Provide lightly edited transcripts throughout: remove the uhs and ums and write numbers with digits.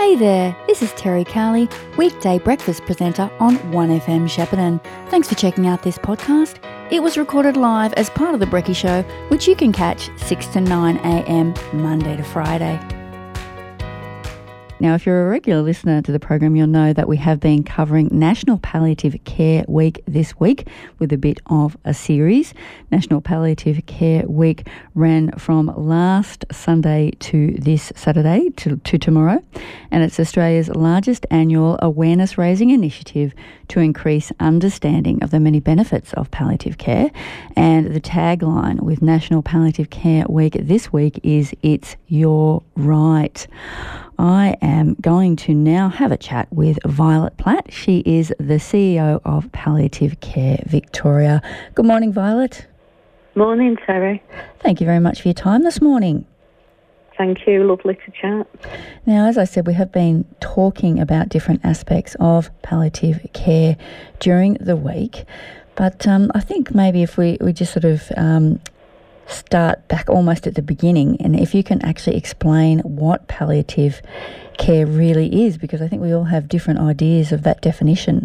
Hey there, this is Terry Cowley, weekday breakfast presenter on 1FM Shepparton. Thanks for checking out this podcast. It was recorded live as part of The Brekkie Show, which you can catch 6 to 9am Monday to Friday. Now, if you're a regular listener to the program, you'll know that we have been covering National Palliative Care Week this week with a bit of a series. National Palliative Care Week ran from last Sunday to this Saturday to tomorrow, and it's Australia's largest annual awareness-raising initiative to increase understanding of the many benefits of palliative care. And the tagline with National Palliative Care Week this week is "It's Your Right." I am going to now have a chat with Violet Platt. She is the CEO of Palliative Care Victoria. Good morning, Violet. Morning, Terry. Thank you very much for your time this morning. Thank you. Lovely to chat. Now, as I said, we have been talking about different aspects of palliative care during the week, but I think maybe if we just sort of start back almost at the beginning, and if you can actually explain what palliative care really is, because I think we all have different ideas of that definition.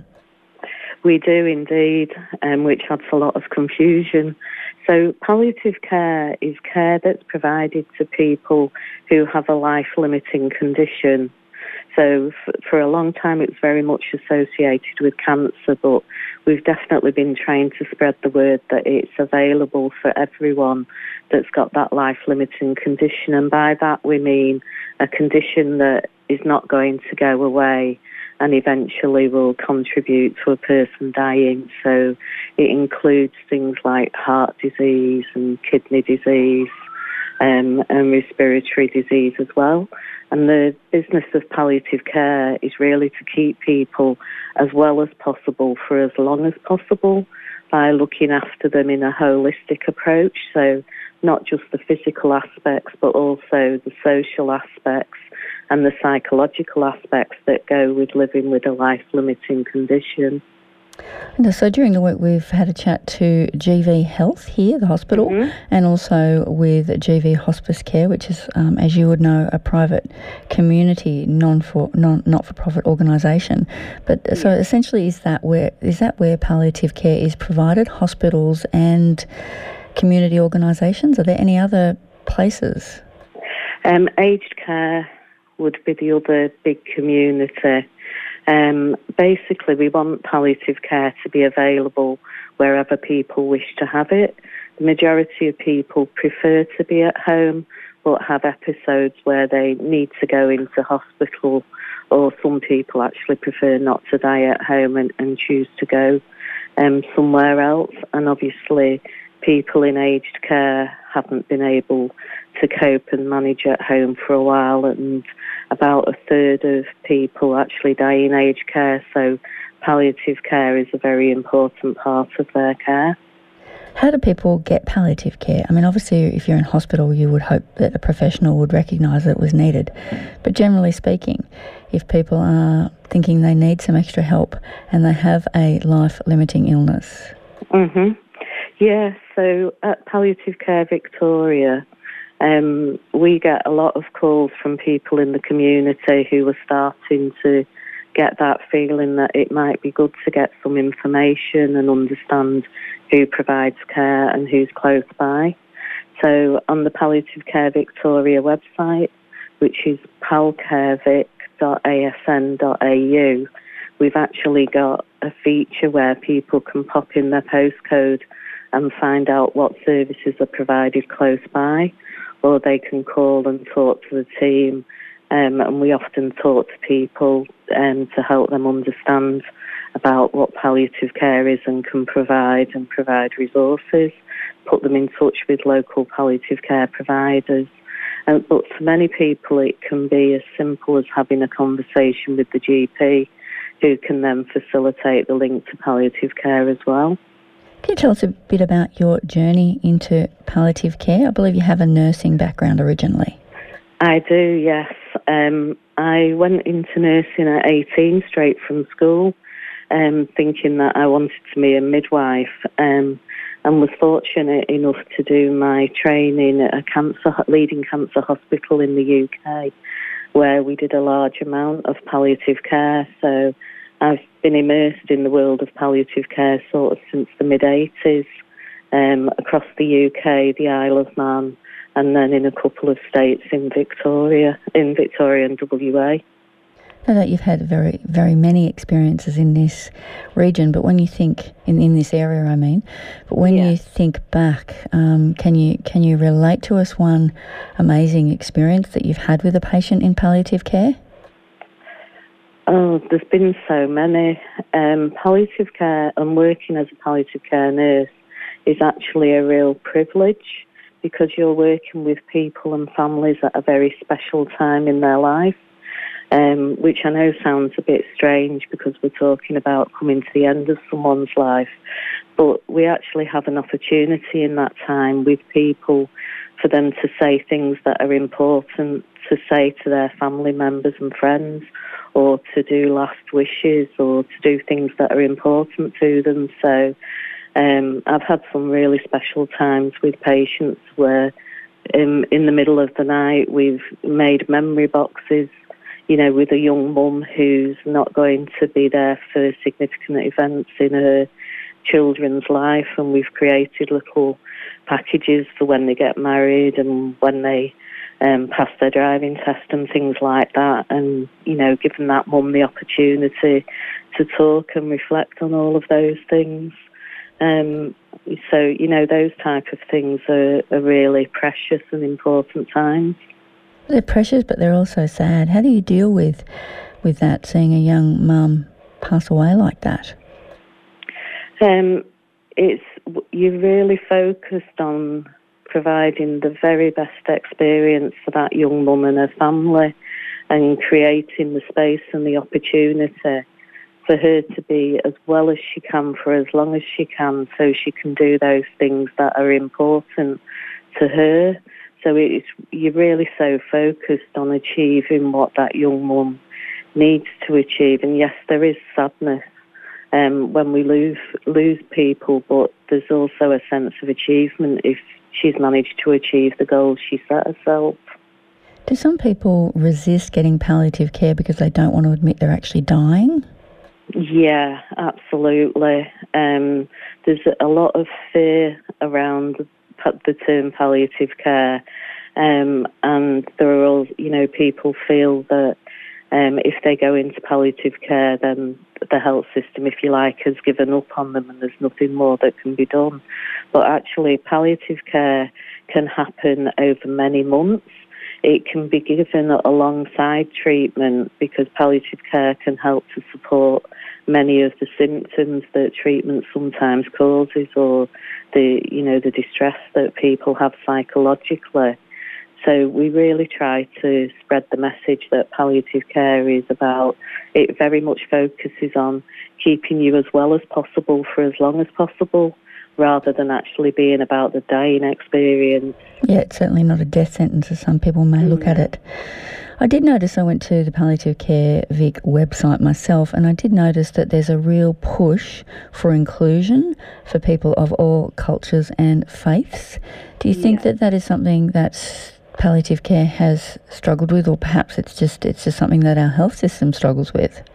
We do indeed, which adds a lot of confusion. So palliative care is care that's provided to people who have a life-limiting condition. So for a long time it's very much associated with cancer, but we've definitely been trying to spread the word that it's available for everyone that's got that life-limiting condition. And by that we mean a condition that is not going to go away and eventually will contribute to a person dying. So it includes things like heart disease and kidney disease and respiratory disease as well. And the business of palliative care is really to keep people as well as possible for as long as possible by looking after them in a holistic approach. So not just the physical aspects, but also the social aspects and the psychological aspects that go with living with a life-limiting condition. And so during the week we've had a chat to GV Health here, the hospital, and also with GV Hospice Care, which is, as you would know, a private community not-for-profit organisation. But so essentially, is that where palliative care is provided? Hospitals and community organisations? Are there any other places? Aged care would be the other big community. Basically, we want palliative care to be available wherever people wish to have it. The majority of people prefer to be at home, but have episodes where they need to go into hospital, or some people actually prefer not to die at home and choose to go somewhere else. And obviously, people in aged care haven't been able to cope and manage at home for a while, and about a third of people actually die in aged care, so palliative care is a very important part of their care. How do people get palliative care? I mean, obviously, if you're in hospital, you would hope that a professional would recognise that it was needed. But generally speaking, if people are thinking they need some extra help and they have a life-limiting illness. Yeah, so at Palliative Care Victoria, we get a lot of calls from people in the community who are starting to get that feeling that it might be good to get some information and understand who provides care and who's close by. So on the Palliative Care Victoria website, which is palcarevic.asn.au, we've actually got a feature where people can pop in their postcode and find out what services are provided close by, or they can call and talk to the team, and we often talk to people to help them understand about what palliative care is and can provide resources, put them in touch with local palliative care providers. But for many people it can be as simple as having a conversation with the GP, who can then facilitate the link to palliative care as well. Can you tell us a bit about your journey into palliative care? I believe you have a nursing background originally. I do, yes. I went into nursing at 18, straight from school, thinking that I wanted to be a midwife, and was fortunate enough to do my training at a leading cancer hospital in the UK. where we did a large amount of palliative care. So I've been immersed in the world of palliative care sort of since the mid-80s, across the UK, the Isle of Man, and then in a couple of states in Victoria and WA. I know that you've had very, very many experiences in this region, but when you think in this area, but when you think back, can you relate to us one amazing experience that you've had with a patient in palliative care? Oh, there's been so many. Palliative care and working as a palliative care nurse is actually a real privilege, because you're working with people and families at a very special time in their life. Which I know sounds a bit strange because we're talking about coming to the end of someone's life, but we actually have an opportunity in that time with people for them to say things that are important to say to their family members and friends, or to do last wishes, or to do things that are important to them. So I've had some really special times with patients where in the middle of the night we've made memory boxes, with a young mum who's not going to be there for significant events in her children's life, and we've created little packages for when they get married and when they pass their driving test and things like that, and, giving that mum the opportunity to talk and reflect on all of those things. So, those type of things are really precious and important times. They're precious, but they're also sad. How do you deal with that, seeing a young mum pass away like that? You're really focused on providing the very best experience for that young mum and her family, and creating the space and the opportunity for her to be as well as she can for as long as she can, so she can do those things that are important to her. So you're really so focused on achieving what that young mum needs to achieve. And yes, there is sadness when we lose people, but there's also a sense of achievement if she's managed to achieve the goals she set herself. Do some people resist getting palliative care because they don't want to admit they're actually dying? Yeah, absolutely. There's a lot of fear around the term palliative care, and there are all, people feel that if they go into palliative care, then the health system, if you like, has given up on them and there's nothing more that can be done. But actually, palliative care can happen over many months. It can be given alongside treatment, because palliative care can help to support many of the symptoms that treatment sometimes causes, or the distress that people have psychologically. So we really try to spread the message that palliative care is about. It very much focuses on keeping you as well as possible for as long as possible, rather than actually being about the dying experience. Yeah, it's certainly not a death sentence as some people may look at it. I did notice, I went to the Palliative Care Vic website myself, and I did notice that there's a real push for inclusion for people of all cultures and faiths. Do you think that is something that palliative care has struggled with, or perhaps it's just something that our health system struggles with?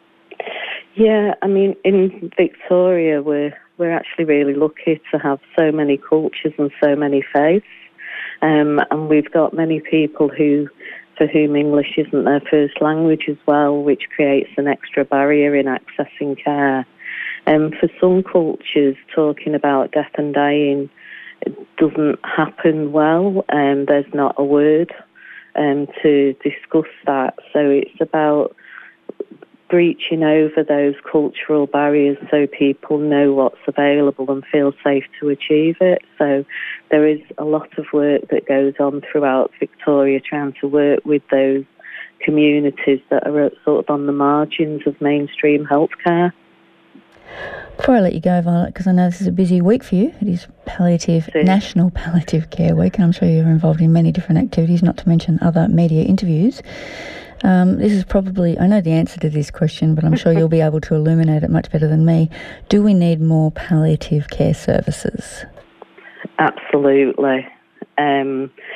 Yeah, I mean, in Victoria, we're actually really lucky to have so many cultures and so many faiths, and we've got many people for whom English isn't their first language as well, which creates an extra barrier in accessing care. For some cultures, talking about death and dying doesn't happen well, and there's not a word to discuss that. So it's about breaching over those cultural barriers so people know what's available and feel safe to achieve it. So there is a lot of work that goes on throughout Victoria, trying to work with those communities that are sort of on the margins of mainstream healthcare. Before I let you go, Violet, because I know this is a busy week for you, it is National Palliative Care Week, and I'm sure you're involved in many different activities, not to mention other media interviews. This is probably, I know the answer to this question, but I'm sure you'll be able to illuminate it much better than me. Do we need more palliative care services? Absolutely.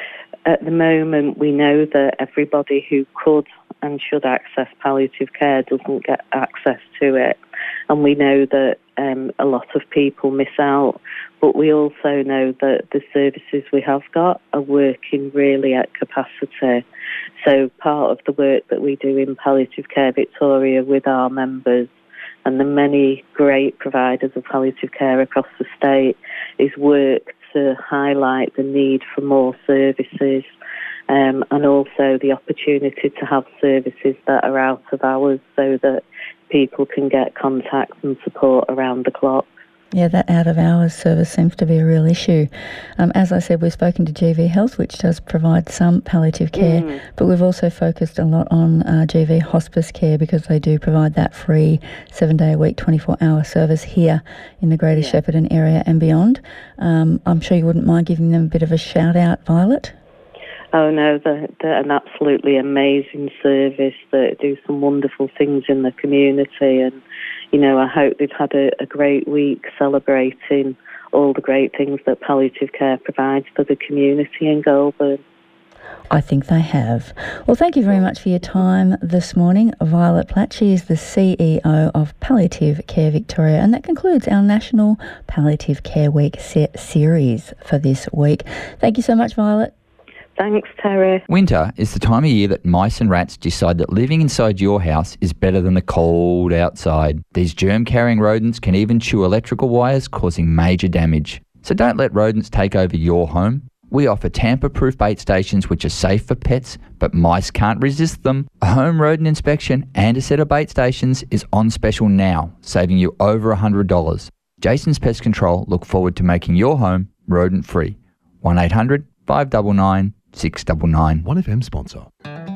at the moment, we know that everybody who could and should access palliative care doesn't get access to it. And we know that a lot of people miss out. But we also know that the services we have got are working really at capacity. So part of the work that we do in Palliative Care Victoria with our members and the many great providers of palliative care across the state is work to highlight the need for more services and also the opportunity to have services that are out of hours so that people can get contact and support around the clock. Yeah, that out-of-hours service seems to be a real issue. As I said, we've spoken to GV Health, which does provide some palliative care, but we've also focused a lot on GV Hospice Care because they do provide that free 7-day-a-week, 24-hour service here in the Greater Shepparton area and beyond. I'm sure you wouldn't mind giving them a bit of a shout-out, Violet? Oh no, they're an absolutely amazing service that do some wonderful things in the community, and you know, I hope they've had a great week celebrating all the great things that palliative care provides for the community in Goulburn. I think they have. Well, thank you very much for your time this morning. Violet Platt, she is the CEO of Palliative Care Victoria, and that concludes our National Palliative Care Week series for this week. Thank you so much, Violet. Thanks, Terry. Winter is the time of year that mice and rats decide that living inside your house is better than the cold outside. These germ-carrying rodents can even chew electrical wires, causing major damage. So don't let rodents take over your home. We offer tamper-proof bait stations which are safe for pets, but mice can't resist them. A home rodent inspection and a set of bait stations is on special now, saving you over $100. Jason's Pest Control look forward to making your home rodent-free. 1-800-599-699. 1FM sponsor.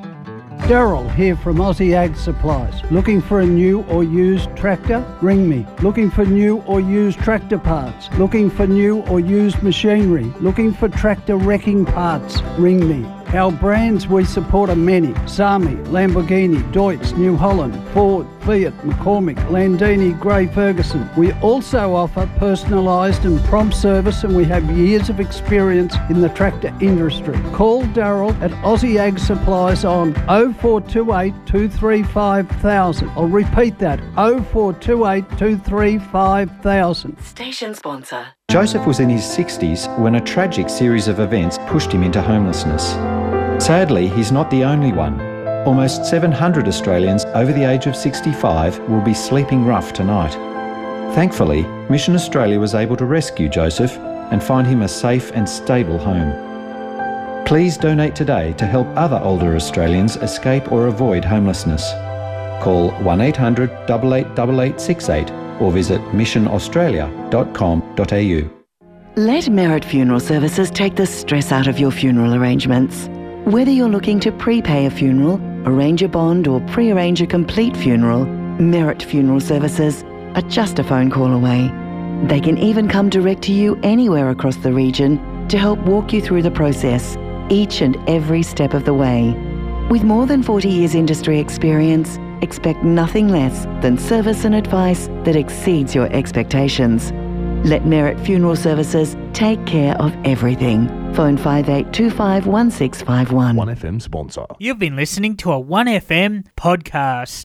Daryl here from Aussie Ag Supplies. Looking for a new or used tractor? Ring me. Looking for new or used tractor parts? Looking for new or used machinery? Looking for tractor wrecking parts? Ring me. Our brands we support are many: Sami, Lamborghini, Deutz, New Holland, Ford, Fiat, McCormick, Landini, Gray Ferguson. We also offer personalised and prompt service, and we have years of experience in the tractor industry. Call Daryl at Aussie Ag Supplies on 0428 235 1000. I'll repeat that, 0428 235 1000. Station sponsor. Joseph was in his 60s when a tragic series of events pushed him into homelessness. Sadly, he's not the only one. Almost 700 Australians over the age of 65 will be sleeping rough tonight. Thankfully, Mission Australia was able to rescue Joseph and find him a safe and stable home. Please donate today to help other older Australians escape or avoid homelessness. Call 1800 888868 or visit missionaustralia.com.au. Let Merit Funeral Services take the stress out of your funeral arrangements. Whether you're looking to prepay a funeral, arrange a bond or pre-arrange a complete funeral, Merit Funeral Services are just a phone call away. They can even come direct to you anywhere across the region to help walk you through the process, each and every step of the way. With more than 40 years industry experience, expect nothing less than service and advice that exceeds your expectations. Let Merit Funeral Services take care of everything. Phone 5825 1651. 1FM sponsor. You've been listening to a 1FM podcast.